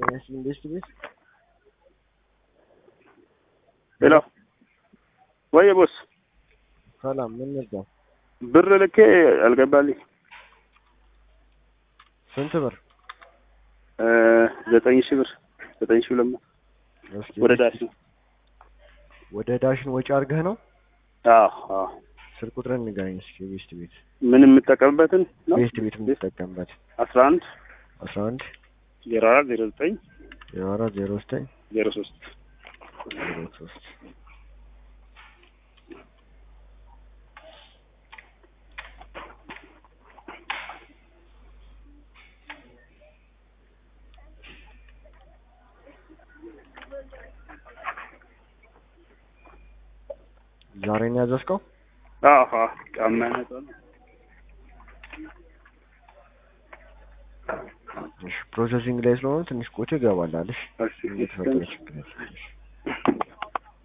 ኢንቨስትሜንት ሄሎ ወይ ቦስ ሰላም ምን ነበር? ብር ልኬ አልገባልኝ። ስንት ብር? 9000 ብር 9200 ወደ ዳሽን ወጪ አድርገህ ነው? አዎ ስልክ ቁጥርን ንገረኝ እስኪ። ቤት ምን የምጠቀምበትን ነው? ቤት የምትጠቀምበት 11 11 04 09 04 09 03 ዛሬ ነው ያዘዝከው? ቃማናት ነው። እሺ ፕሮሰሲንግ ላይ ስለሆነ ትንሽ ቆይቶ ይገባል አይደል? እሺ እየተፈጠረ ችግር የለም።